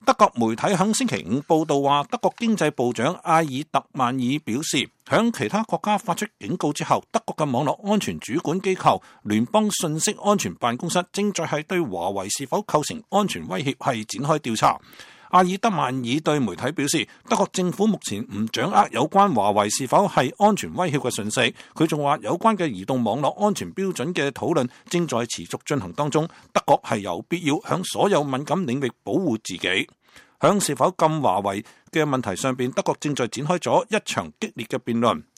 德國媒體響星期五報道話，德國經濟部長埃爾特曼爾表示，響其他國家發出警告之後，德國嘅網絡安全主管機構聯邦信息安全辦公室正在係對華為是否構成安全威脅係展開調查。阿爾德曼爾對媒體表示，德國政府目前唔掌握有關華為是否係安全威脅嘅信息。佢仲話，有關嘅移動網絡安全標準嘅討論正在持續進行當中，德國係有必要向所有敏感領域保護自己。響是否禁華為嘅問題上邊，德國正在展開咗一場激烈嘅辯論。